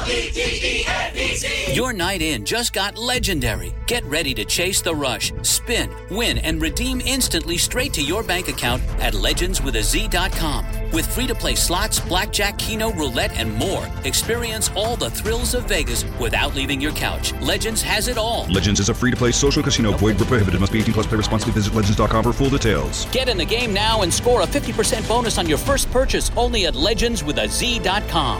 Your night in just got legendary. Get ready to chase the rush, spin, win, and redeem instantly straight to your bank account at legendswithaz.com. With free-to-play slots, blackjack, keno, roulette, and more, experience all the thrills of Vegas without leaving your couch. Legends has it all. Legends is a free-to-play social casino. Void where prohibited. Must be 18 plus. Play responsibly. Visit legends.com for full details. Get in the game now and score a 50% bonus on your first purchase only at legendswithaz.com.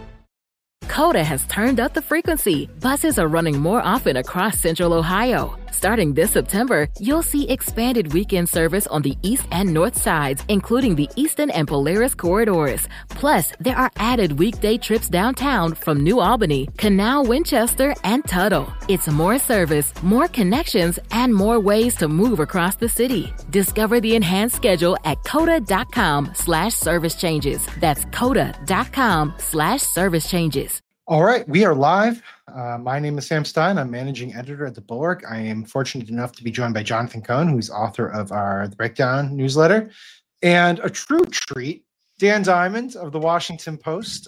Coda has turned up the frequency. Buses are running more often across Central Ohio. Starting this September, you'll see expanded weekend service on the east and north sides, including the Eastern and Polaris corridors. Plus, there are added weekday trips downtown from New Albany, Canal, Winchester, and Tuttle. It's more service, more connections, and more ways to move across the city. Discover the enhanced schedule at coda.com/service changes. That's coda.com/service changes. All right, we are live. My name is Sam Stein. I'm managing editor at The Bulwark. I am fortunate enough to be joined by Jonathan Cohn, who's author of our The Breakdown newsletter. And a true treat, Dan Diamond of The Washington Post.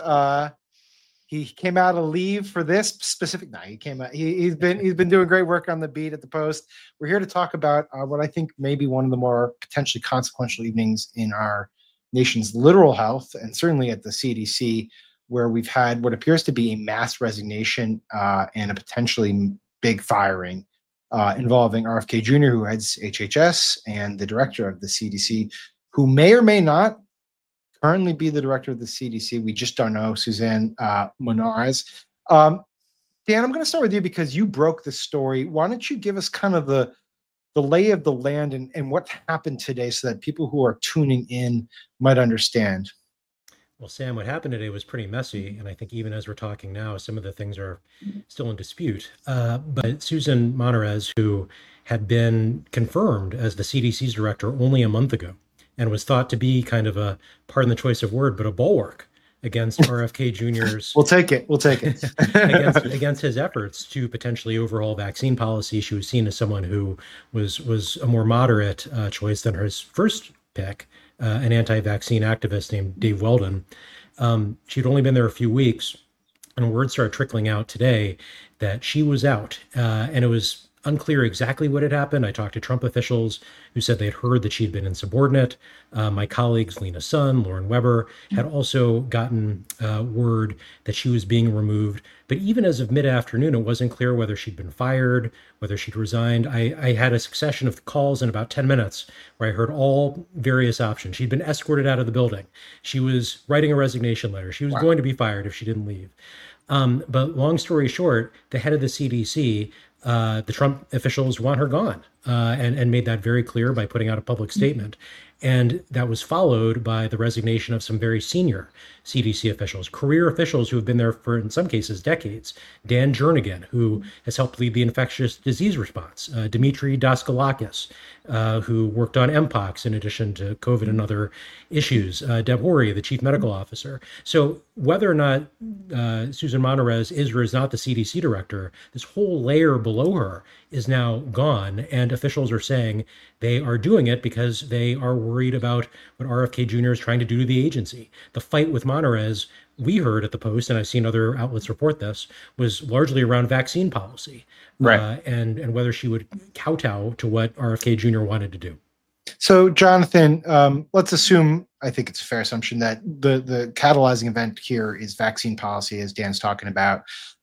He came out of leave for this specific night. He came out. He's been doing great work on the beat at the Post. We're here to talk about what I think may be one of the more potentially consequential evenings in our nation's literal health, and certainly at the CDC, where we've had what appears to be a mass resignation and a potentially big firing involving RFK Jr., who heads HHS, and the director of the CDC, who may or may not currently be the director of the CDC. We just don't know, Suzanne Monarez. Dan, I'm going to start with you because you broke the story. Why don't you give us kind of the lay of the land and what happened today so that people who are tuning in might understand? Well, Sam, what happened today was pretty messy, and I think even as we're talking now, some of the things are still in dispute. But Susan Monarez, who had been confirmed as the CDC's director only a month ago, and was thought to be kind of a, pardon the choice of word, but a bulwark against RFK Jr.'s... We'll take it. against his efforts to potentially overhaul vaccine policy. She was seen as someone who was a more moderate choice than her first pick, an anti-vaccine activist named Dave Weldon. She'd only been there a few weeks, and word started trickling out today that she was out, and it was unclear exactly what had happened. I talked to Trump officials who said they'd heard that she'd been insubordinate. My colleagues, Lena Sun, Lauren Weber, had also gotten word that she was being removed. But even as of mid-afternoon, it wasn't clear whether she'd been fired, whether she'd resigned. I had a succession of calls in about 10 minutes where I heard all various options. She'd been escorted out of the building. She was writing a resignation letter. She was going to be fired if she didn't leave. But long story short, the head of the CDC, the Trump officials want her gone, and made that very clear by putting out a public statement. And that was followed by the resignation of some very senior CDC officials, career officials who have been there for, in some cases, decades. Dan Jernigan, who has helped lead the infectious disease response. Dimitri Daskalakis, who worked on Mpox in addition to COVID and other issues. Deb Horry, the chief medical officer. So whether or not Susan Monarez is or is not the CDC director, this whole layer below her is now gone. And officials are saying they are doing it because they are worried about what RFK Jr. is trying to do to the agency. The fight with Monarez, we heard at the Post, and I've seen other outlets report this, was largely around vaccine policy, right? And whether she would kowtow to what RFK Jr. wanted to do. So, Jonathan, let's assume, I think it's a fair assumption, that the catalyzing event here is vaccine policy, as Dan's talking about.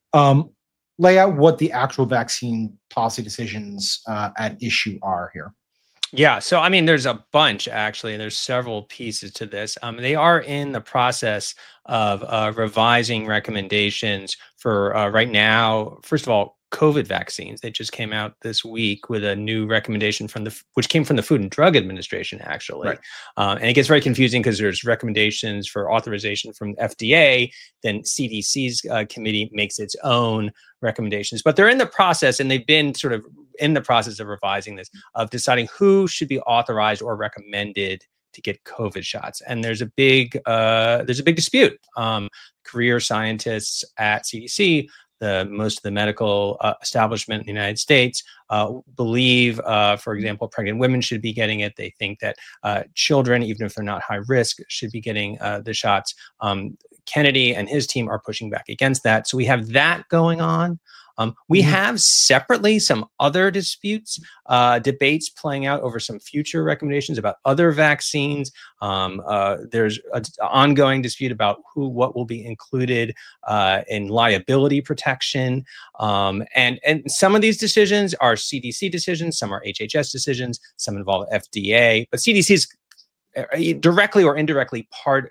Lay out what the actual vaccine policy decisions at issue are here. Yeah, so I mean, there's a bunch actually, and there's several pieces to this. They are in the process of revising recommendations for right now. First of all, COVID vaccines. They just came out this week with a new recommendation which came from the Food and Drug Administration, actually. Right. And it gets very confusing because there's recommendations for authorization from FDA, then CDC's committee makes its own recommendations. But they're in the process, and they've been sort of in the process of revising this, of deciding who should be authorized or recommended to get COVID shots. And there's a big dispute. Career scientists at CDC, most of the medical establishment in the United States believe, for example, pregnant women should be getting it. They think that children, even if they're not high risk, should be getting the shots. Kennedy and his team are pushing back against that. So we have that going on. We have separately some other disputes, debates playing out over some future recommendations about other vaccines. There's an ongoing dispute about what will be included in liability protection. And some of these decisions are CDC decisions, some are HHS decisions, some involve FDA, but CDC's directly or indirectly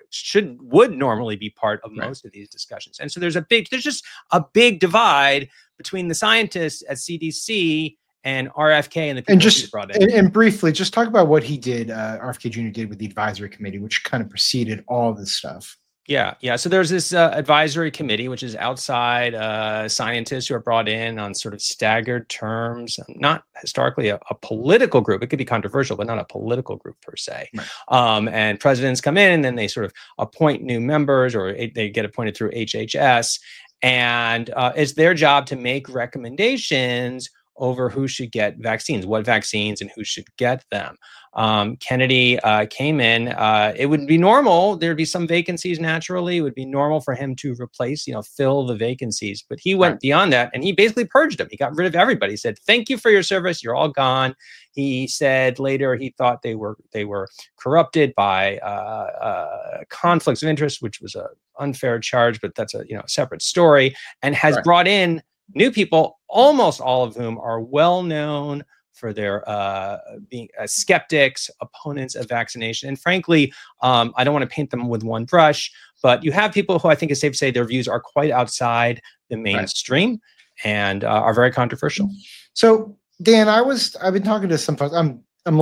would normally be part of most of these discussions. And so there's just a big divide between the scientists at CDC and RFK and the people he brought in. And briefly, just talk about what he did, RFK Jr. did with the advisory committee, which kind of preceded all this stuff. Yeah. So there's this advisory committee, which is outside scientists who are brought in on sort of staggered terms, not historically a political group. It could be controversial, but not a political group per se. Right. And presidents come in and then they sort of appoint new members, or they get appointed through HHS. And it's their job to make recommendations over who should get vaccines, what vaccines, and who should get them. Kennedy came in. It would be normal. There'd be some vacancies naturally. It would be normal for him to replace, fill the vacancies. But he went beyond that, and he basically purged them. He got rid of everybody. He said, "Thank you for your service. You're all gone." He said later he thought they were corrupted by conflicts of interest, which was an unfair charge, but that's a separate story. And has brought in new people, almost all of whom are well known for their being skeptics, opponents of vaccination. And frankly, I don't want to paint them with one brush, but you have people who I think it's safe to say their views are quite outside the mainstream and are very controversial. So, Dan, I've been talking to some folks. I'm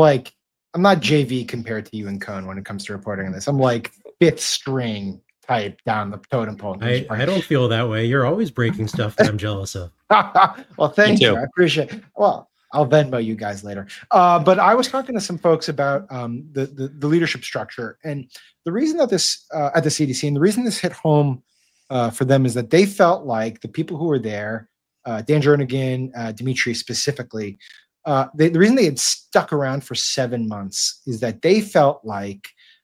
not JV compared to you and Cohn when it comes to reporting on this. I'm like fifth string type down the totem pole. I don't feel that way. You're always breaking stuff that I'm jealous of. Well, thank you. I appreciate it. Well, I'll Venmo you guys later. But I was talking to some folks about the leadership structure, and the reason that this at the CDC, and the reason this hit home for them is that they felt like the people who were there, Dan Jernigan, Dimitri specifically, the reason they had stuck around for 7 months is that they felt like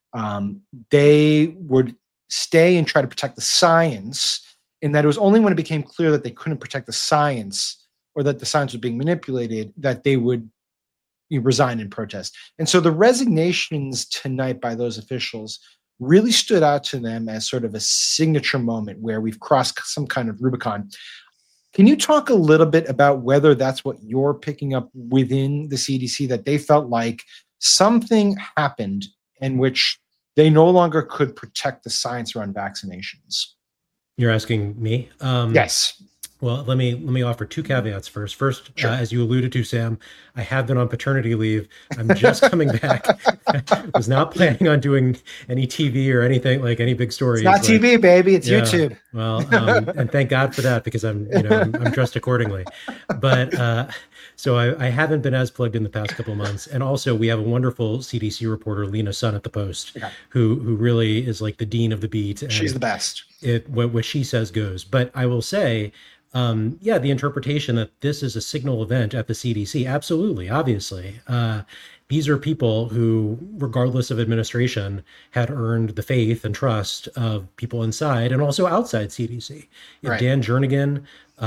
they would stay and try to protect the science, and that it was only when it became clear that they couldn't protect the science or that the science was being manipulated that they would resign in protest. And so the resignations tonight by those officials really stood out to them as sort of a signature moment where we've crossed some kind of Rubicon. Can you talk a little bit about whether that's what you're picking up within the CDC, that they felt like something happened in which they no longer could protect the science around vaccinations? You're asking me? Yes. Well, let me offer two caveats first. First, sure. As you alluded to, Sam, I have been on paternity leave. I'm just coming back. I was not planning on doing any TV or anything, like any big stories. It's not TV, baby. It's YouTube. Well, and thank God for that, because I'm dressed accordingly. But so I haven't been as plugged in the past couple of months. And also, we have a wonderful CDC reporter, Lena Sun at the Post, who really is like the dean of the beat. And she's the best. What she says goes. But I will say, the interpretation that this is a signal event at the CDC, absolutely, obviously. These are people who, regardless of administration, had earned the faith and trust of people inside and also outside CDC. If Dan Jernigan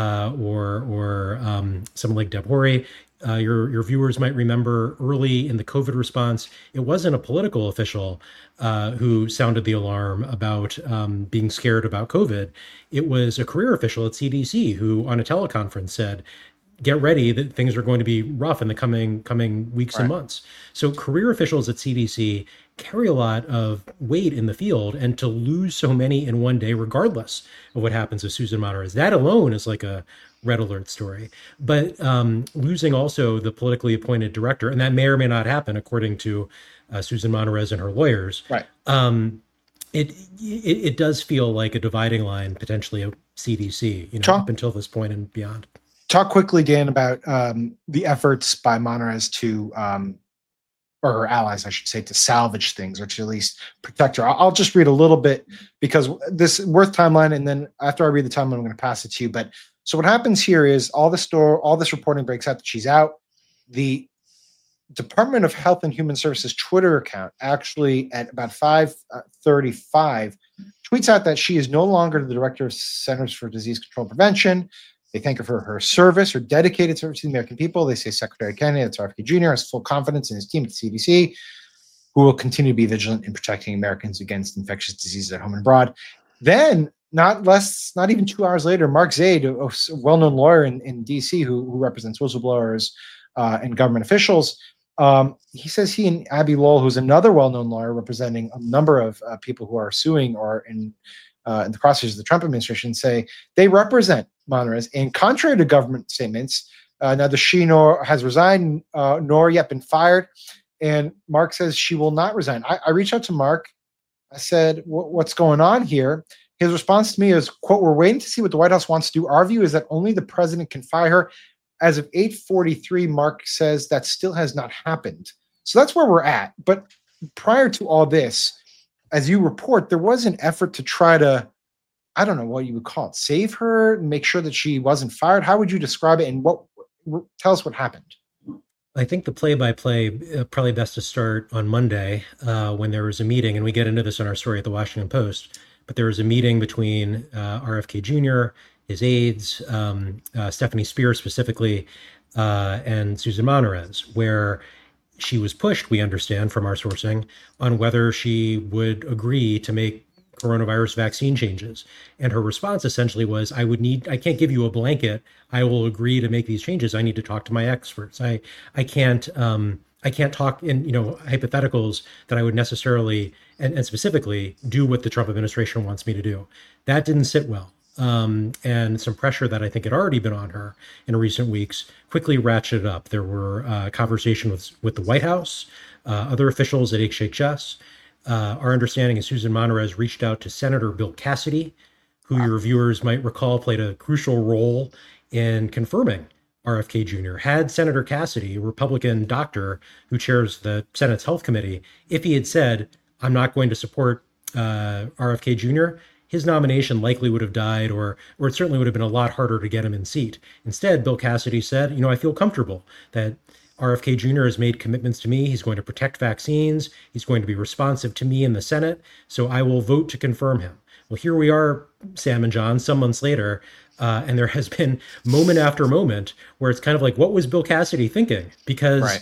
or someone like Deb Horry, your viewers might remember early in the COVID response, it wasn't a political official who sounded the alarm about being scared about COVID. It was a career official at CDC who, on a teleconference, said, "Get ready, that things are going to be rough in the coming weeks and months." So career officials at CDC carry a lot of weight in the field, and to lose so many in one day, regardless of what happens with Susan Monterez, that alone is like a red alert story. But losing also the politically appointed director, and that may or may not happen according to Susan Monterez and her lawyers. It does feel like a dividing line potentially of CDC, up until this point and beyond. Talk quickly, Dan, about the efforts by Monterez to, or her allies, I should say, to salvage things or to at least protect her. I'll just read a little bit because this Worth timeline, and then after I read the timeline, I'm going to pass it to you. But so what happens here is all this reporting breaks out that she's out. The Department of Health and Human Services Twitter account actually at about 5:35 tweets out that she is no longer the director of Centers for Disease Control and Prevention. They thank her for her service, her dedicated service to the American people. They say Secretary Kennedy, that's RFK Jr., has full confidence in his team at the CDC, who will continue to be vigilant in protecting Americans against infectious diseases at home and abroad. Then, not even 2 hours later, Mark Zaid, a well-known lawyer in D.C. who represents whistleblowers and government officials, he says he and Abby Lowell, who's another well-known lawyer representing a number of people who are suing or in the crosshairs of the Trump administration, say they represent Monterez. And contrary to government statements, neither she nor has resigned nor yet been fired. And Mark says she will not resign. I reached out to Mark. I said, what's going on here? His response to me is, quote, "We're waiting to see what the White House wants to do. Our view is that only the president can fire her." As of 8:43, Mark says that still has not happened. So that's where we're at. But prior to all this, as you report, there was an effort to try to, I don't know what you would call it, save her, make sure that she wasn't fired. How would you describe it? And tell us what happened. I think the play-by-play, probably best to start on Monday when there was a meeting, and we get into this in our story at the Washington Post, but there was a meeting between RFK Jr., his aides, Stephanie Spears specifically, and Susan Monterez, where she was pushed, we understand from our sourcing, on whether she would agree to make coronavirus vaccine changes. And her response essentially was, I can't give you a blanket. I will agree to make these changes. I need to talk to my experts. I can't talk in, hypotheticals that I would necessarily, and specifically do what the Trump administration wants me to do. That didn't sit well. And some pressure that I think had already been on her in recent weeks quickly ratcheted up. There were conversations with the White House, other officials at HHS. Our understanding is Susan Monterez reached out to Senator Bill Cassidy, who your viewers might recall played a crucial role in confirming RFK Jr. Had Senator Cassidy, a Republican doctor who chairs the Senate's Health Committee, if he had said, "I'm not going to support RFK Jr., his nomination likely would have died, or it certainly would have been a lot harder to get him in seat. Instead, Bill Cassidy said, I feel comfortable that RFK Jr. has made commitments to me. He's going to protect vaccines. He's going to be responsive to me in the Senate. So I will vote to confirm him. Well, here we are, Sam and John, some months later, and there has been moment after moment where it's kind of like, what was Bill Cassidy thinking? Because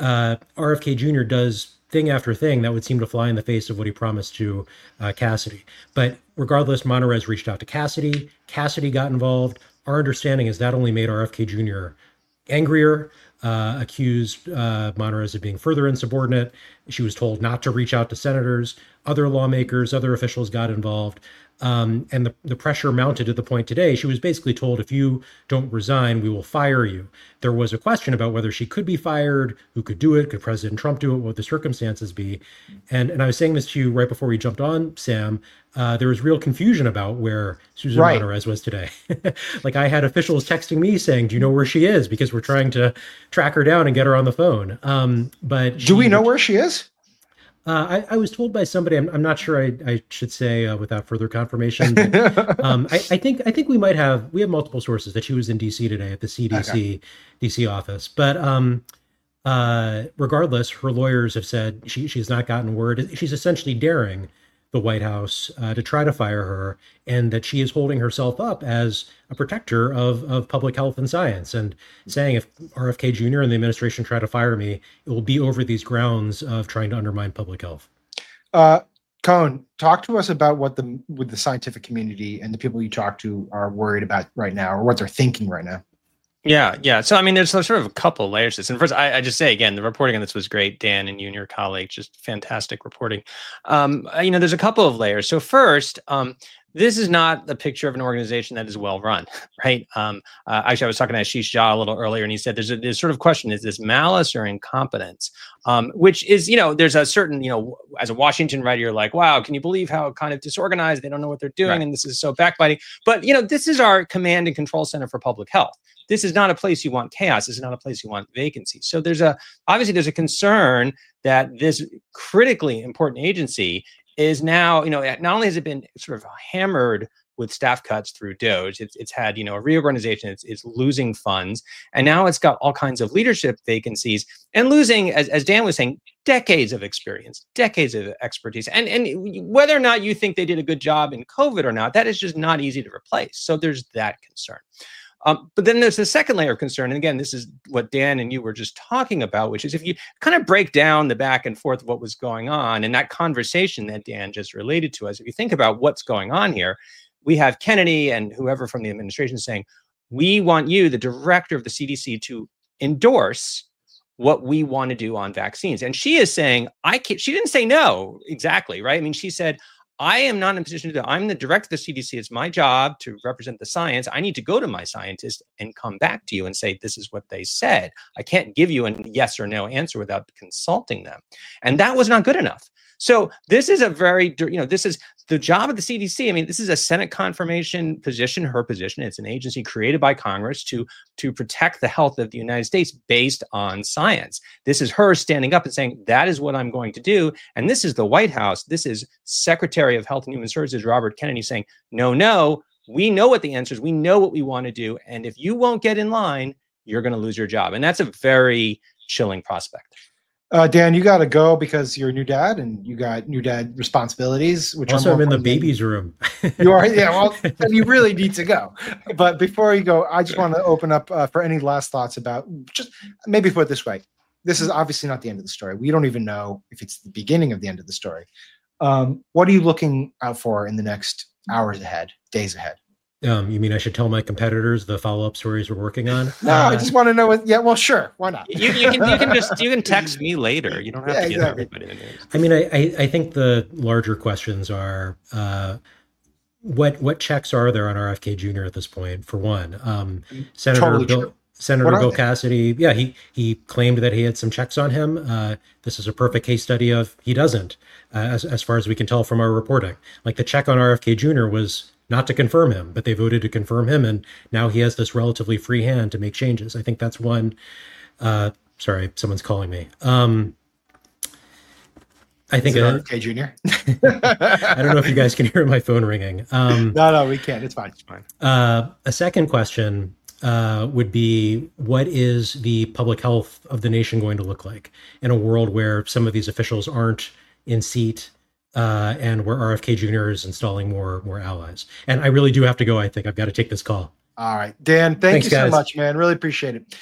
RFK Jr. does thing after thing that would seem to fly in the face of what he promised to Cassidy. But regardless, Monterez reached out to Cassidy. Cassidy got involved. Our understanding is that only made RFK Jr. angrier, accused Monterez of being further insubordinate. She was told not to reach out to senators. Other lawmakers, other officials got involved. And the pressure mounted to the point today. She was basically told, if you don't resign, we will fire you. There was a question about whether she could be fired, who could do it, could President Trump do it, what would the circumstances be? And I was saying this to you right before we jumped on, Sam. There was real confusion about where Susan Monterez was today. Like, I had officials texting me saying, do you know where she is? Because we're trying to track her down and get her on the phone. But do we know where she is? I was told by somebody, I'm not sure I should say without further confirmation. But, I think we have multiple sources that she was in DC today at the CDC DC office. But regardless, her lawyers have said she's not gotten word. She's essentially daring the White House to try to fire her, and that she is holding herself up as a protector of public health and science, and saying if RFK Jr. and the administration try to fire me, it will be over these grounds of trying to undermine public health. Cohn, talk to us about what the scientific community and the people you talk to are worried about right now, or what they're thinking right now. Yeah. So, I mean, there's sort of a couple of layers to this. And first, I just say, again, the reporting on this was great. Dan and you and your colleague, just fantastic reporting. There's a couple of layers. So first, this is not a picture of an organization that is well run, right? Actually, I was talking to Ashish Jha a little earlier, and he said there's a sort of question: is this malice or incompetence? Which is, there's a certain, as a Washington writer, you're like, wow, can you believe how kind of disorganized, they don't know what they're doing, and this is so backbiting. But this is our command and control center for public health. This is not a place you want chaos. This is not a place you want vacancy. So there's a concern that this critically important agency is now, not only has it been sort of hammered with staff cuts through DOGE. It's had, a reorganization. It's losing funds. And now it's got all kinds of leadership vacancies and losing, as Dan was saying, decades of experience, decades of expertise. And whether or not you think they did a good job in COVID or not, that is just not easy to replace. So there's that concern. But then there's the second layer of concern. And again, this is what Dan and you were just talking about, which is if you kind of break down the back and forth of what was going on and that conversation that Dan just related to us, if you think about what's going on here, we have Kennedy and whoever from the administration saying, we want you, the director of the CDC, to endorse what we want to do on vaccines. And she is saying, she didn't say no exactly, right? I mean, she said, I am not in a position to do that. I'm the director of the CDC. It's my job to represent the science. I need to go to my scientists and come back to you and say, this is what they said. I can't give you a yes or no answer without consulting them. And that was not good enough. So this is this is the job of the CDC. I mean, this is a Senate confirmation position, her position. It's an agency created by Congress to protect the health of the United States based on science. This is her standing up and saying, that is what I'm going to do. And this is the White House. This is Secretary of Health and Human Services, Robert Kennedy, saying, no, we know what the answer is. We know what we want to do. And if you won't get in line, you're going to lose your job. And that's a very chilling prospect. Dan, you got to go because you're a new dad and you got new dad responsibilities. Which also, I'm in the baby's room. You are, yeah. Well, then you really need to go. But before you go, I just want to open up for any last thoughts about just maybe put it this way. This is obviously not the end of the story. We don't even know if it's the beginning of the end of the story. What are you looking out for in the next hours ahead, days ahead? You mean I should tell my competitors the follow-up stories we're working on? No, I just want to know what. Yeah, well, sure. Why not? You can text me later. You don't have to give everybody the news. I mean, I think the larger questions are what checks are there on RFK Jr. at this point? For one, Senator Bill Cassidy, he claimed that he had some checks on him. This is a perfect case study of he doesn't, as far as we can tell from our reporting. Like the check on RFK Jr. was not to confirm him, but they voted to confirm him, and now he has this relatively free hand to make changes. I think that's one. Sorry, someone's calling me. I think RFK Jr. I don't know if you guys can hear my phone ringing. No, we can't. It's fine. It's fine. A second question would be, what is the public health of the nation going to look like in a world where some of these officials aren't in seat? And where RFK Jr. is installing more allies. And I really do have to go. I think I've got to take this call. All right, Dan, thanks you guys. so much, man. Really appreciate it.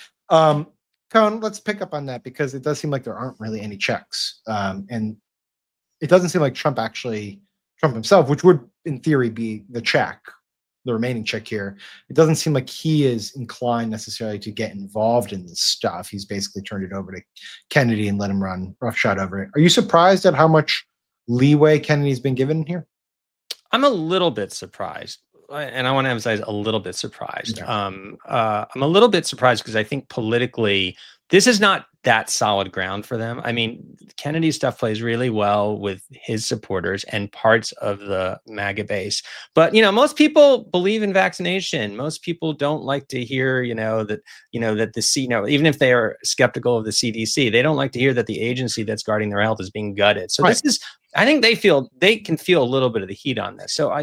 Cone, let's pick up on that because it does seem like there aren't really any checks. And it doesn't seem like Trump himself, which would in theory be the remaining check here. It doesn't seem like he is inclined necessarily to get involved in this stuff. He's basically turned it over to Kennedy and let him run roughshod over it. Are you surprised at how much leeway Kennedy's been given here? I'm a little bit surprised, and I want to emphasize a little bit surprised. Okay. I'm a little bit surprised because I think politically this is not that solid ground for them. I mean, Kennedy's stuff plays really well with his supporters and parts of the MAGA base. But, most people believe in vaccination. Most people don't like to hear, that even if they are skeptical of the CDC, they don't like to hear that the agency that's guarding their health is being gutted. So This is, I think they can feel a little bit of the heat on this. So,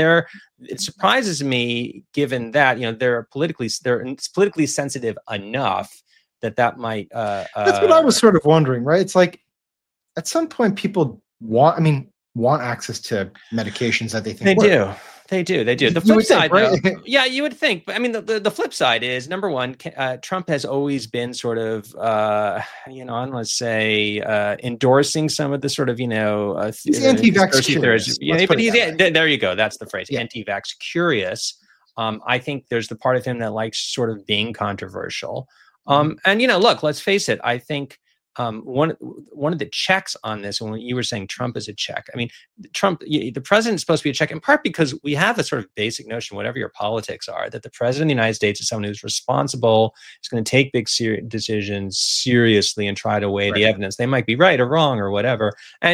it surprises me given that, they're politically sensitive enough that might that's what I was sort of wondering, right? It's like at some point people want access to medications that they think They do. The flip side, right? You would think. But I mean, the flip side is, number one, Trump has always been sort of, I don't want to say endorsing some of the sort of, he's anti-vax curious. There you go. That's the phrase, anti-vax curious. I think there's the part of him that likes sort of being controversial. And look, let's face it. I think one of the checks on this, when you were saying Trump is a check, I mean, the president's supposed to be a check in part because we have a sort of basic notion, whatever your politics are, that the president of the United States is someone who's responsible, is going to take big decisions seriously and try to weigh the evidence. They might be right or wrong or whatever. And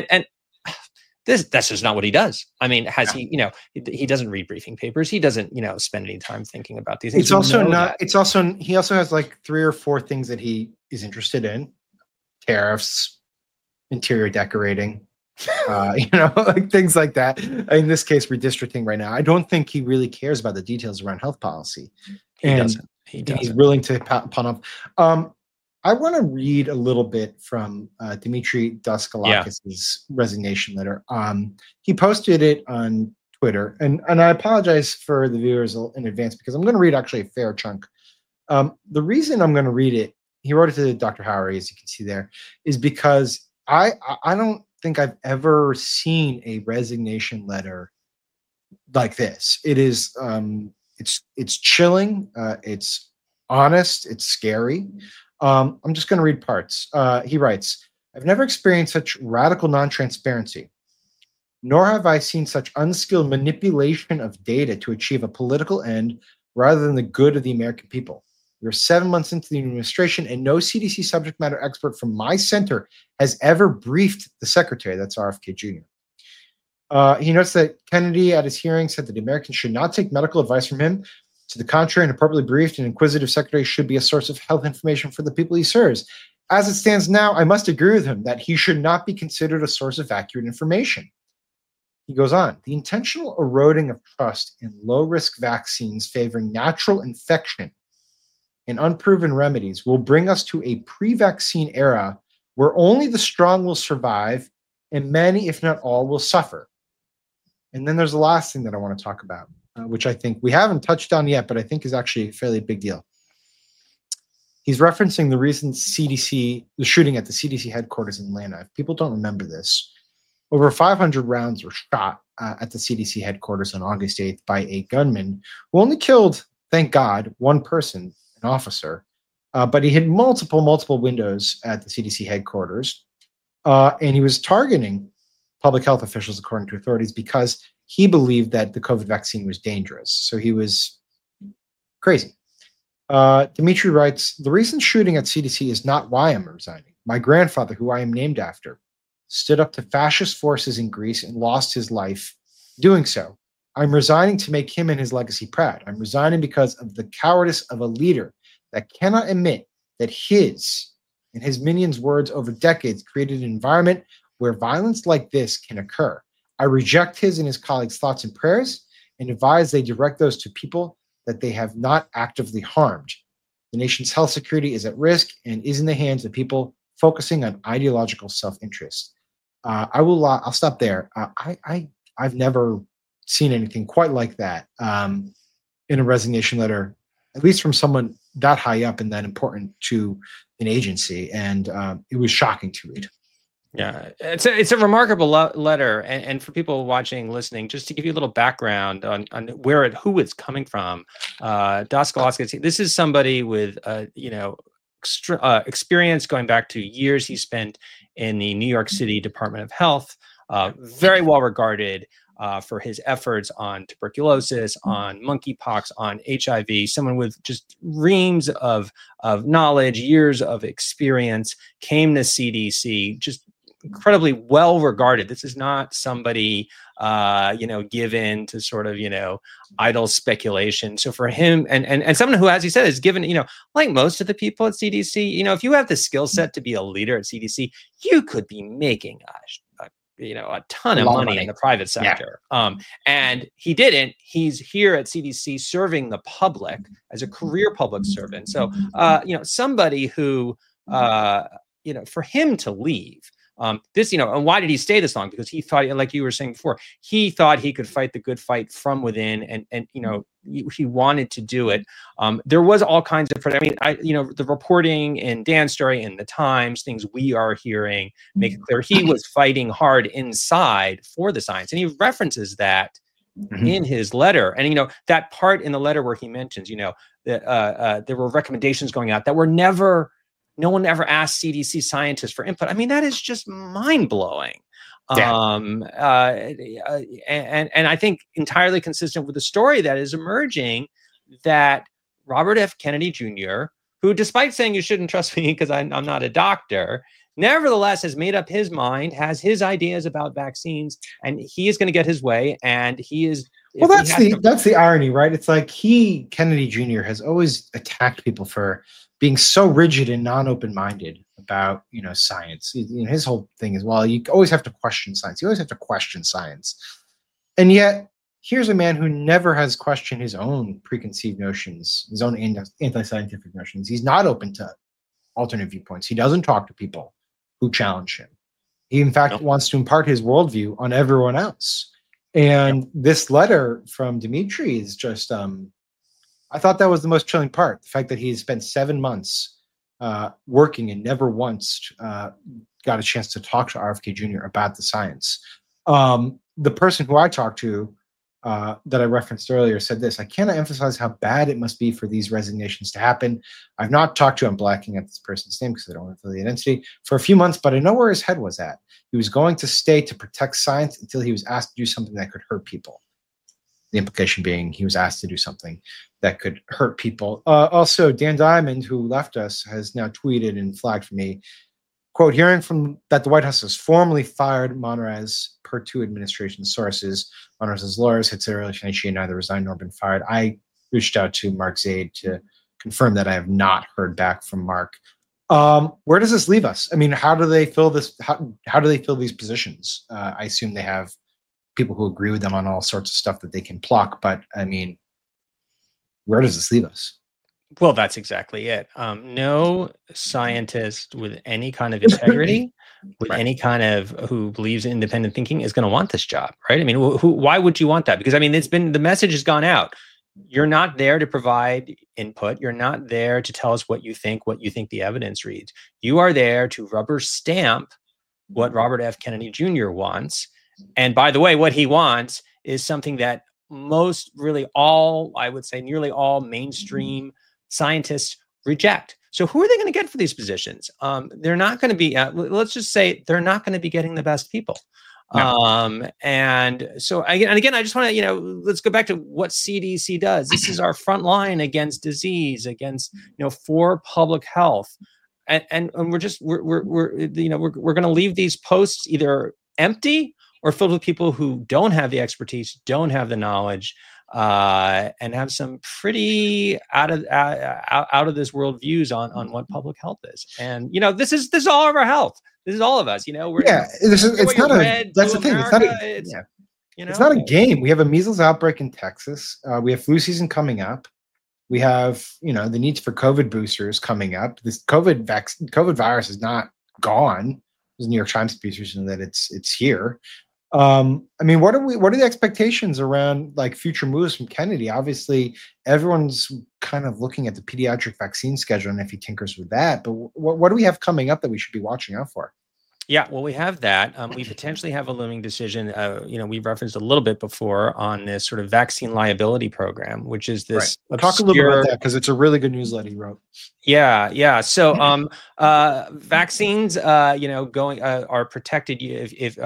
that's just not what he does. I mean, he doesn't read briefing papers. He doesn't, spend any time thinking about these things. He also has like 3 or 4 things that he is interested in: tariffs, interior decorating, like things like that. In this case, redistricting right now. I don't think he really cares about the details around health policy. He doesn't. He's willing to pawn off. I want to read a little bit from Dimitri Daskalakis' resignation letter. He posted it on Twitter, and I apologize for the viewers in advance because I'm going to read actually a fair chunk. The reason I'm going to read it, he wrote it to Dr. Howery, as you can see there, is because I don't think I've ever seen a resignation letter like this. It is it's chilling, it's honest, it's scary. I'm just going to read parts. He writes, "I've never experienced such radical non-transparency, nor have I seen such unskilled manipulation of data to achieve a political end rather than the good of the American people. We're 7 months into the administration, and no CDC subject matter expert from my center has ever briefed the secretary." That's RFK Jr. He notes that Kennedy at his hearing said that Americans should not take medical advice from him. To the contrary, an appropriately briefed and inquisitive secretary should be a source of health information for the people he serves. As it stands now, I must agree with him that he should not be considered a source of accurate information. He goes on, "The intentional eroding of trust in low-risk vaccines favoring natural infection and unproven remedies will bring us to a pre-vaccine era where only the strong will survive and many, if not all, will suffer." And then there's the last thing that I want to talk about, which I think we haven't touched on yet, but I think is actually a fairly big deal. He's referencing the recent the shooting at the CDC headquarters in Atlanta. If people don't remember this, over 500 rounds were shot at the CDC headquarters on August 8th by a gunman who only killed, thank God, one person, an officer, but he hit multiple windows at the CDC headquarters, and he was targeting public health officials, according to authorities, because he believed that the COVID vaccine was dangerous. So he was crazy. Dimitri writes, "The recent shooting at CDC is not why I'm resigning. My grandfather, who I am named after, stood up to fascist forces in Greece and lost his life doing so. I'm resigning to make him and his legacy proud. I'm resigning because of the cowardice of a leader that cannot admit that his and his minions' words over decades created an environment where violence like this can occur. I reject his and his colleagues' thoughts and prayers and advise they direct those to people that they have not actively harmed. The nation's health security is at risk and is in the hands of people focusing on ideological self-interest." I'll stop there. I've never seen anything quite like that in a resignation letter, at least from someone that high up and that important to an agency. And it was shocking to read. Yeah, it's a remarkable letter, and for people watching, listening, just to give you a little background on who it's coming from. Daskalakis, this is somebody with experience going back to years he spent in the New York City Department of Health, very well regarded for his efforts on tuberculosis, on monkeypox, on HIV. Someone with just reams of knowledge, years of experience, came to CDC, just incredibly well regarded. This is not somebody given to sort of idle speculation. So for him and someone who, as he said, is given like most of the people at CDC, if you have the skill set to be a leader at CDC, you could be making a ton of money in the private sector. Yeah. And he didn't. He's here at CDC serving the public as a career public servant. So somebody who for him to leave. And why did he stay this long? Because he thought, like you were saying before, he thought he could fight the good fight from within, and he wanted to do it. There was all kinds of, the reporting in Dan's story in the Times, things we are hearing make it clear he was fighting hard inside for the science, and he references that in his letter. And that part in the letter where he mentions, that there were recommendations going out that were never. No one ever asked CDC scientists for input. I mean, that is just mind-blowing. Yeah. And I think entirely consistent with the story that is emerging that Robert F. Kennedy Jr., who, despite saying you shouldn't trust me because I'm not a doctor, nevertheless has made up his mind, has his ideas about vaccines, and he is going to get his way. And he is Well, that's the irony, right? It's like Kennedy Jr. has always attacked people for being so rigid and non-open-minded about, science. His whole thing is, well, you always have to question science. You always have to question science. And yet, here's a man who never has questioned his own preconceived notions, his own anti-scientific notions. He's not open to alternate viewpoints. He doesn't talk to people who challenge him. He, in fact, wants to impart his worldview on everyone else. And this letter from Dmitry is just, I thought that was the most chilling part. The fact that he spent 7 months working and never once got a chance to talk to RFK Jr. about the science. The person who I talked to that I referenced earlier said this: I cannot emphasize how bad it must be for these resignations to happen. I've not talked to him, blacking out this person's name because I don't want to feel the identity, for a few months, but I know where his head was at. He was going to stay to protect science until he was asked to do something that could hurt people. The implication being he was asked to do something that could hurt people. Also, Dan Diamond, who left us, has now tweeted and flagged for me, quote, hearing from that the White House has formally fired Monrez per two administration sources. Monrez's lawyers had said earlier tonight she had neither resigned nor been fired. I reached out to Mark Zaid to confirm that I have not heard back from Mark. Where does this leave us? I mean, how do they fill this? How do they fill these positions? I assume they have people who agree with them on all sorts of stuff that they can pluck. But I mean, where does this leave us? Well, that's exactly it. No scientist with any kind of integrity, with any kind of who believes in independent thinking is going to want this job, right? I mean, why would you want that? Because I mean, the message has gone out. You're not there to provide input. You're not there to tell us what you think the evidence reads. You are there to rubber stamp what Robert F. Kennedy Jr. wants. And by the way, what he wants is something that nearly all mainstream scientists reject. So who are they going to get for these positions? They're not going to be, let's just say they're not going to be getting the best people. No. And so again, I just want to, let's go back to what CDC does. This is our front line against disease, against, for public health. And we're going to leave these posts either empty or filled with people who don't have the expertise, don't have the knowledge, and have some pretty out of this world views on what public health is. And this is all of our health. This is all of us. That's the thing. It's not a game. We have a measles outbreak in Texas. We have flu season coming up. We have the needs for COVID boosters coming up. This COVID virus is not gone. There's a New York Times piece recently that it's here. I mean, what are the expectations around like future moves from Kennedy? Obviously, everyone's kind of looking at the pediatric vaccine schedule and if he tinkers with that. But what do we have coming up that we should be watching out for? Yeah, well, we have that. We potentially have a looming decision. We referenced a little bit before on this sort of vaccine liability program, which is this. Right. Talk a little bit about that because it's a really good newsletter you wrote. Yeah. So, vaccines, are protected if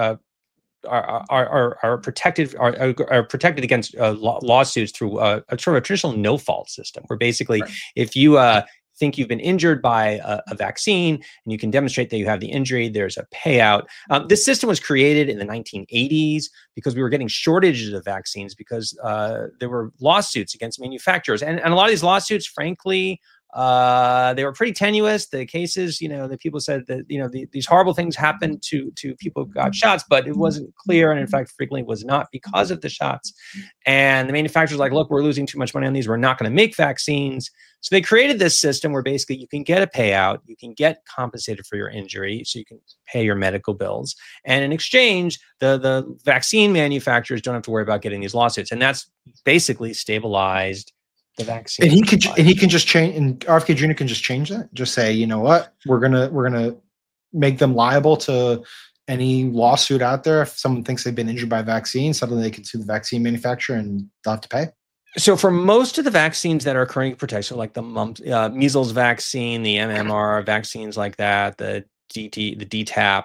are protected against lawsuits through a sort of a traditional no-fault system, where basically if you think you've been injured by a vaccine and you can demonstrate that you have the injury, there's a payout. This system was created in the 1980s because we were getting shortages of vaccines because there were lawsuits against manufacturers. And a lot of these lawsuits, frankly, they were pretty tenuous. The cases, the people said that, these horrible things happened to people who got shots, but it wasn't clear. And in fact, frequently was not because of the shots. And the manufacturers were like, look, we're losing too much money on these. We're not going to make vaccines. So they created this system where basically you can get a payout, you can get compensated for your injury, so you can pay your medical bills. And in exchange, the vaccine manufacturers don't have to worry about getting these lawsuits. And that's basically stabilized the vaccine. And he can just change, and RFK Jr. can just change that. Just say, you know what, we're gonna make them liable to any lawsuit out there. If someone thinks they've been injured by a vaccine, suddenly they can sue the vaccine manufacturer and they'll have to pay. So for most of the vaccines that are currently protected, so like the measles vaccine, the MMR vaccines like that, the DTaP,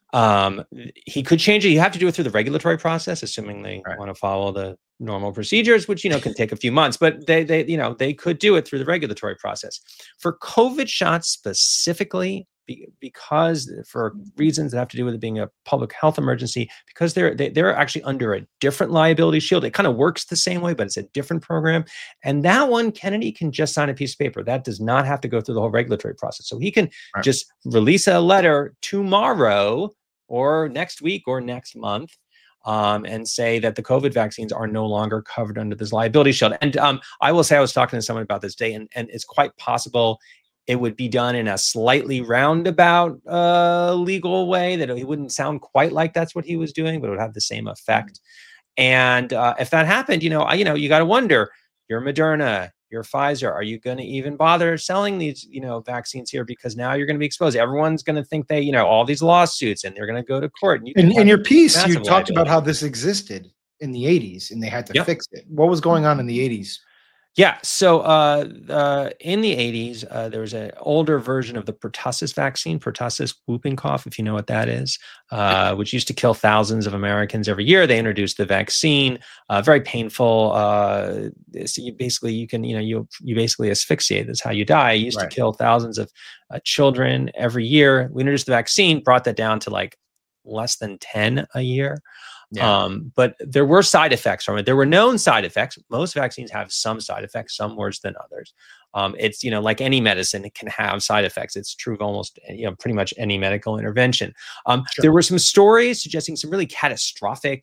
he could change it. You have to do it through the regulatory process, assuming they want to follow the normal procedures, which, can take a few months, but they could do it through the regulatory process. For COVID shots specifically, because for reasons that have to do with it being a public health emergency, because they're actually under a different liability shield. It kind of works the same way, but it's a different program. And that one, Kennedy can just sign a piece of paper. That does not have to go through the whole regulatory process. So he can just release a letter tomorrow or next week or next month and say that the COVID vaccines are no longer covered under this liability shield. And I will say I was talking to someone about this today, and it's quite possible it would be done in a slightly roundabout legal way, that it wouldn't sound quite like that's what he was doing, but it would have the same effect. And if that happened, you got to wonder, you're Moderna, you're Pfizer, are you going to even bother selling these, vaccines here? Because now you're going to be exposed. Everyone's going to think they, all these lawsuits, and they're going to go to court. And in your piece, you talked about how this existed in the 80s and they had to fix it. What was going on in the 80s? Yeah. So in the 80s, there was an older version of the pertussis vaccine, pertussis whooping cough, if you know what that is, which used to kill thousands of Americans every year. They introduced the vaccine, very painful. So you basically asphyxiate. That's how you die. It used to kill thousands of children every year. We introduced the vaccine, brought that down to like less than 10 a year. Yeah. But there were side effects from it. There were known side effects. Most vaccines have some side effects, some worse than others. It's, like any medicine, it can have side effects. It's true of almost, pretty much any medical intervention. Sure. There were some stories suggesting some really catastrophic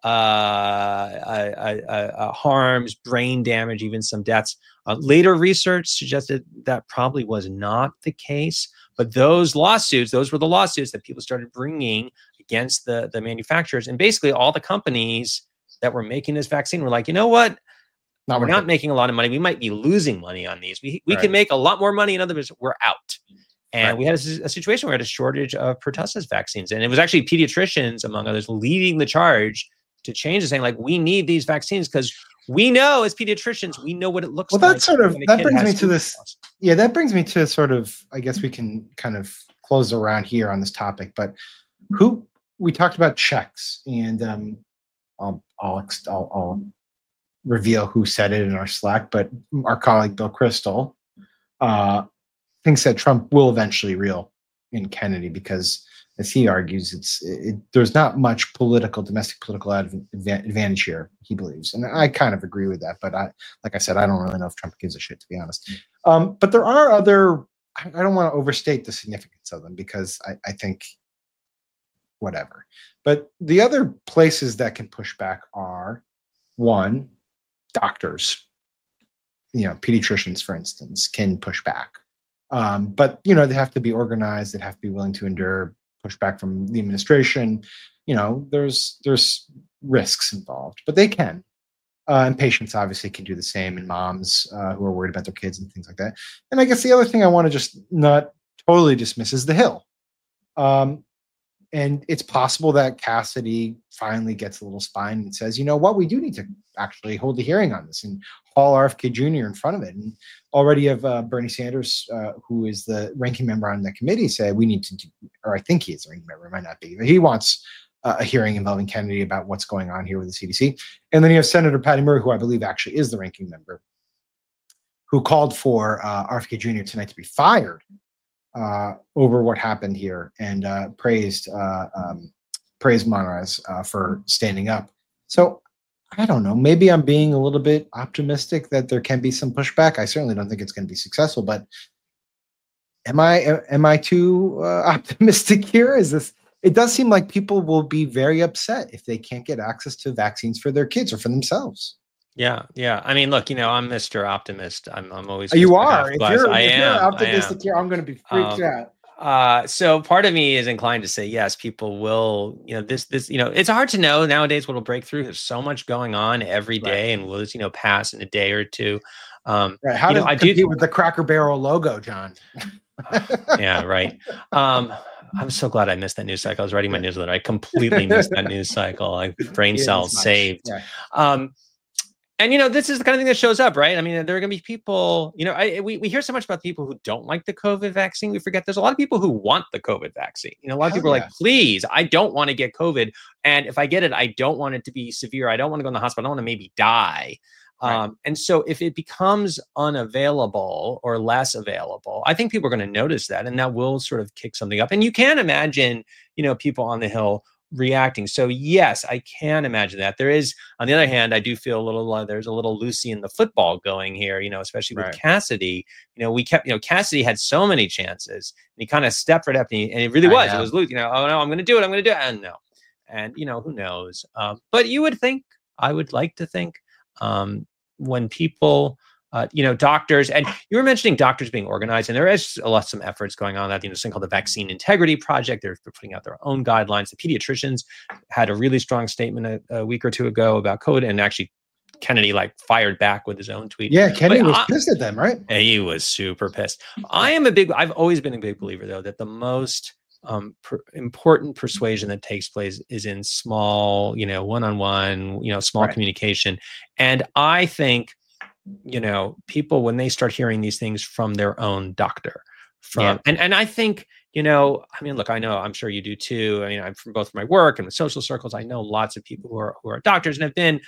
harms, brain damage, even some deaths. Later research suggested that probably was not the case. But those were the lawsuits that people started bringing against the manufacturers. And basically all the companies that were making this vaccine were like, you know what? We're not making a lot of money. We might be losing money on these. We can make a lot more money in other words, we're out. And we had a situation where we had a shortage of pertussis vaccines. And it was actually pediatricians, among others, leading the charge to change and saying, like, we need these vaccines because we know as pediatricians, we know what it looks like. Well, that brings me to this. Yeah, that brings me to sort of, I guess we can kind of close around here on this topic, but we talked about checks, and I'll reveal who said it in our Slack, but our colleague Bill Kristol thinks that Trump will eventually reel in Kennedy because, as he argues, there's not much domestic political advantage here, he believes. And I kind of agree with that, but like I said, I don't really know if Trump gives a shit, to be honest. But there are I don't want to overstate the significance of them because I think whatever. But the other places that can push back are, one, doctors. Pediatricians, for instance, can push back. But, they have to be organized. They have to be willing to endure pushback from the administration. There's risks involved, but they can. And patients obviously can do the same, and moms who are worried about their kids and things like that. And I guess the other thing I want to just not totally dismiss is the Hill. And it's possible that Cassidy finally gets a little spine and says, you know what, we do need to actually hold a hearing on this and haul RFK Jr. in front of it. And already have Bernie Sanders, who is the ranking member on the committee, say we need to do, or I think he is the ranking member, it might not be, but he wants a hearing involving Kennedy about what's going on here with the CDC. And then you have Senator Patty Murray, who I believe actually is the ranking member, who called for RFK Jr. tonight to be fired over what happened here, and praised Monraz for standing up. So I don't know. Maybe I'm being a little bit optimistic that there can be some pushback. I certainly don't think it's going to be successful, but am I too optimistic here? It does seem like people will be very upset if they can't get access to vaccines for their kids or for themselves. Yeah. I mean, look, I'm Mr. Optimist. I'm always. You are. If you're optimistic here, I'm going to be freaked out. So part of me is inclined to say yes. People will. This. It's hard to know nowadays what will break through. There's so much going on every day, and will this pass in a day or two. How does it compete with the Cracker Barrel logo, John? Yeah. Right. I'm so glad I missed that news cycle. I was writing my newsletter. I completely missed that news cycle. Brain cells saved. Yeah. And, this is the kind of thing that shows up, right? I mean, there are going to be people, we hear so much about people who don't like the COVID vaccine. We forget there's a lot of people who want the COVID vaccine. A lot of people are like, please, I don't want to get COVID. And if I get it, I don't want it to be severe. I don't want to go in the hospital. I don't want to maybe die. And so if it becomes unavailable or less available, I think people are going to notice that, and that will sort of kick something up. And you can imagine, people on the Hill reacting. So yes, I can imagine that. There is, on the other hand, I do feel there's a little Lucy in the football going here, especially with Cassidy. Cassidy had so many chances, and he kind of stepped right up, and it really was. It was Lucy, oh no, I'm going to do it. And no. And, who knows? But you would think, I would like to think, when people, doctors, and you were mentioning doctors being organized, and there is some efforts going on that, this thing called the Vaccine Integrity Project. They're putting out their own guidelines. The pediatricians had a really strong statement a week or two ago about COVID, and actually Kennedy fired back with his own tweet. Yeah, Kennedy was pissed at them, right? He was super pissed. I've always been a big believer, though, that the most important persuasion that takes place is in small, one-on-one, small communication. And I think, people, when they start hearing these things from their own doctor, and I think, look, I know, I'm sure you do too. I'm from both my work and the social circles. I know lots of people who are doctors and have been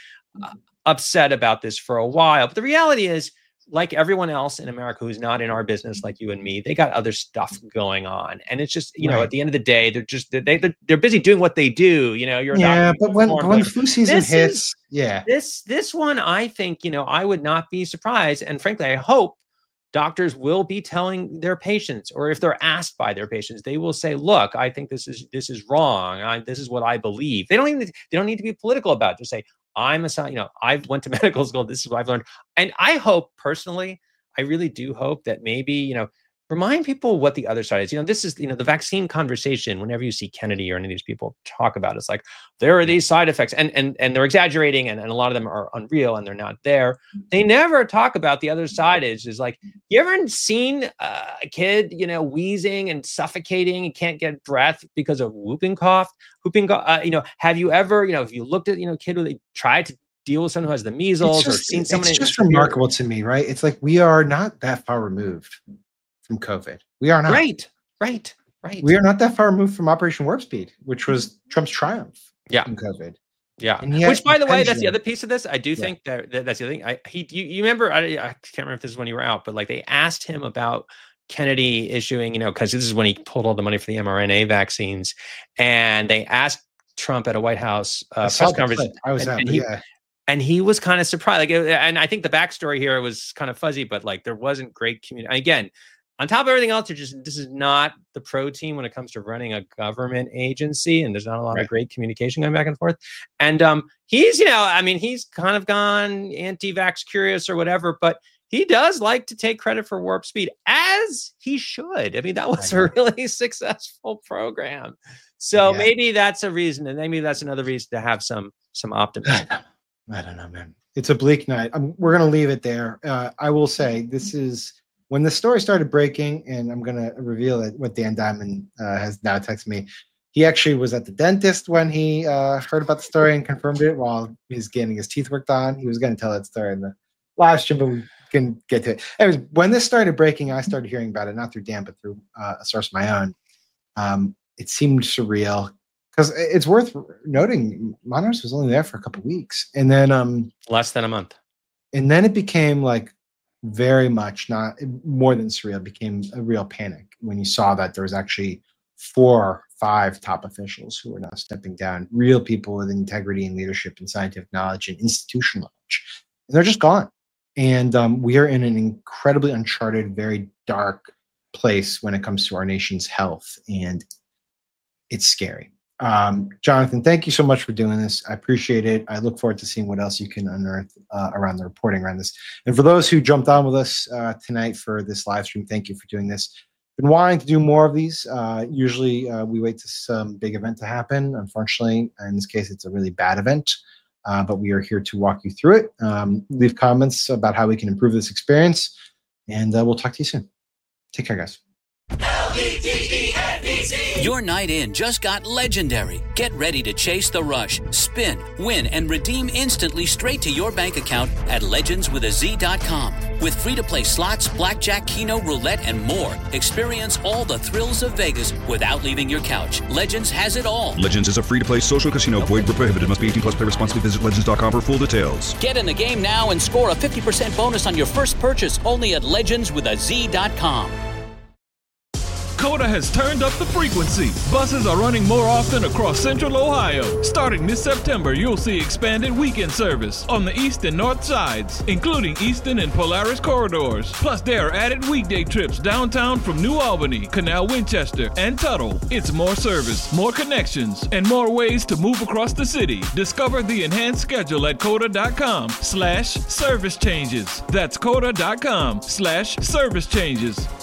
upset about this for a while. But the reality is, like everyone else in America who's not in our business, like you and me, they got other stuff going on, and it's just at the end of the day, they're busy doing what they do. You're a doctor, but when the flu season hits, this one, I think I would not be surprised, and frankly, I hope doctors will be telling their patients, or if they're asked by their patients, they will say, "Look, I think this is wrong. This is what I believe." They don't need to be political about it. Just say, I went to medical school. This is what I've learned. And I hope personally, I really do hope that maybe, remind people what the other side is. This is, the vaccine conversation. Whenever you see Kennedy or any of these people talk about it, it's like, there are these side effects, and they're exaggerating, and a lot of them are unreal, and they're not there. They never talk about the other side. Is like, you ever seen a kid, wheezing and suffocating and can't get breath because of whooping cough? Have you ever, if you looked at, a kid who tried to deal with someone who has the measles, or seen someone? It's just remarkable to me, right? It's like, we are not that far removed from COVID. We are not. Right. We are not that far removed from Operation Warp Speed, which was Trump's triumph in COVID. Yeah. Which, by the way, that's the other piece of this. I do think that's the other thing. You remember, I can't remember if this is when you were out, but they asked him about Kennedy issuing, because this is when he pulled all the money for the mRNA vaccines, and they asked Trump at a White House press conference. I was out, and he was kind of surprised. And I think the backstory here was kind of fuzzy, but there wasn't great communication. Again, on top of everything else, this is not the pro team when it comes to running a government agency, and there's not a lot of great communication going back and forth. And he's, he's kind of gone anti-vax curious or whatever, but he does like to take credit for Warp Speed, as he should. That was a really successful program. So maybe that's a reason, and maybe that's another reason to have some optimism. I don't know, man. It's a bleak night. We're going to leave it there. I will say, this is when the story started breaking, and I'm going to reveal it, what Dan Diamond has now texted me. He actually was at the dentist when he heard about the story and confirmed it while he's getting his teeth worked on. He was going to tell that story in the live stream, but we can get to it. Anyways, when this started breaking, I started hearing about it, not through Dan, but through a source of my own. It seemed surreal, because it's worth noting, Monarchs was only there for a couple of weeks, and then less than a month, and then it became very much not more than surreal. It became a real panic when you saw that there was actually 4 or 5 top officials who were now stepping down, real people with integrity and leadership and scientific knowledge and institutional knowledge, and they're just gone. And we are in an incredibly uncharted, very dark place when it comes to our nation's health, and it's scary. Jonathan, thank you so much for doing this. I appreciate it. I look forward to seeing what else you can unearth around the reporting around this. And for those who jumped on with us tonight for this live stream, thank you for doing this. Been wanting to do more of these. Usually we wait to some big event to happen. Unfortunately, in this case, it's a really bad event, but we are here to walk you through it. Leave comments about how we can improve this experience, and we'll talk to you soon. Take care, guys. Your night in just got legendary. Get ready to chase the rush, spin, win, and redeem instantly straight to your bank account at legendswithaz.com. With free-to-play slots, blackjack, keno, roulette, and more, experience all the thrills of Vegas without leaving your couch. Legends has it all. Legends is a free-to-play social casino. Void where prohibited. Must be 18 plus. Play responsibly. Visit legends.com for full details. Get in the game now and score a 50% bonus on your first purchase only at legendswithaz.com. Coda has turned up the frequency. Buses are running more often across Central Ohio. Starting this September, you'll see expanded weekend service on the east and north sides, including Easton and Polaris corridors. Plus, there are added weekday trips downtown from New Albany, Canal Winchester, and Tuttle. It's more service, more connections, and more ways to move across the city. Discover the enhanced schedule at coda.com/service changes. That's coda.com/service changes.